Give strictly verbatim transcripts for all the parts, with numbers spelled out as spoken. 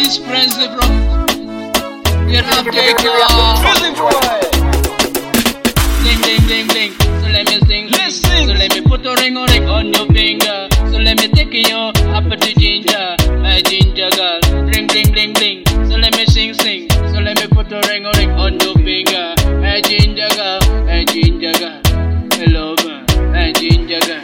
is Prince, bro. Get up, take off. Bling, bling, bling, bling. So let me sing, sing. So let me put a ring, a ring on your finger. So let me take you up to ginger, my ginger girl. Bling, bling, bling, bling. So let me sing, sing. So let me put a ring, a ring on your finger, my ginger girl, my ginger girl. Hello, my ginger girl.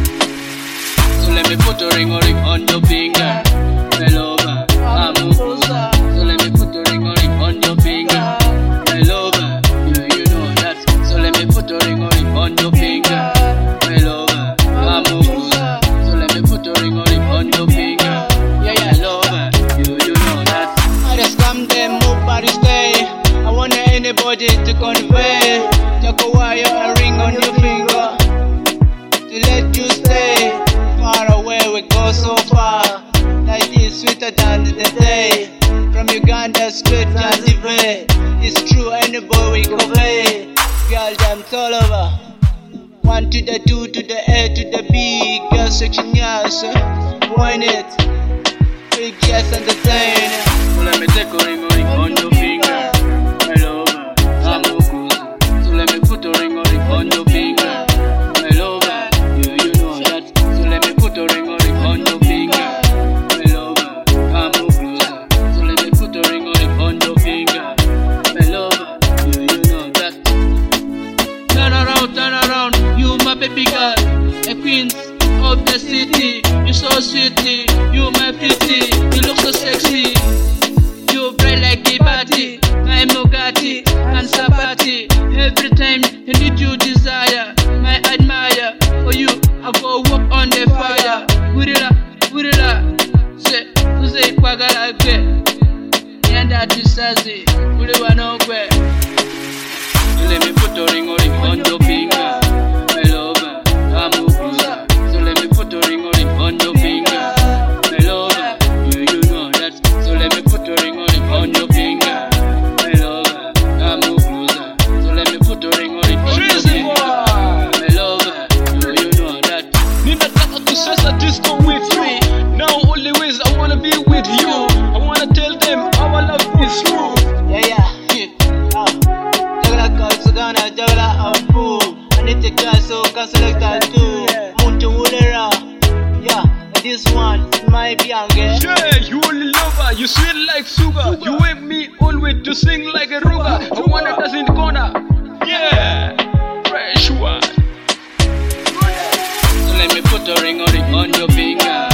So let me put a ring, a ring on your finger. Hello, I'm closer. So let me put a ring, a ring on your finger. Hello, you, you know that. So let me put a ring, a ring on your finger. Hello, I'm closer. So let me put a ring, a ring on your finger. Yeah, yeah, hello, you, you know that. I just come there, nobody stay. I want anybody to convey. Take a wire, a ring on your finger to let you stay. Far away, we go so far. Life is sweeter than the day. From Uganda straight to Zimbabwe. It's true, any boy we go play. Girl, them all over. One to the two to the A to the B. Girl section, yes. Wine it. Big yes and the thing. So let me take a ring, a ring on your finger. My lover, I'm no cruiser. So let me put a ring, a ring on your finger. My lover, you, you know that. So let me put a ring, a ring on your finger. My lover, I'm no cruiser. So let me put a ring, a ring on your finger. My lover, you, you know that. Turn around, turn around, you my baby girl, a queen of the city. You so sweetie, you my pretty, you look so sexy. You bright like the party, my Mugatti and Sabati. Every time you need you desire, my admire. For you, I go walk on the fire. Gurira, gurira, se, se kwagala gwe. Yanda tusazi, uliwa no gwe. Let me put a ring, a ring on your finger. My lover, I'm a cruiser. So let me put a ring, a ring on your finger. My lover, you, you know that. So let me put a ring, a ring on your finger. My lover, I'm a cruiser. So let me put a ring, a ring on your finger. My lover, you, you know that. Ninataka kusasa disco with you. Now only ways I wanna be with you. I wanna tell them our love is true. Yeah, yeah. Gonna jagala apu, I need to try so can select that too. Muntu Wudera, yeah, this one might be again. Yeah, you only lover, you sweet like sugar. You wake me always to sing like a ruga. I wanna dance in the corner, yeah, fresh one. So let me put a ring on it on your finger.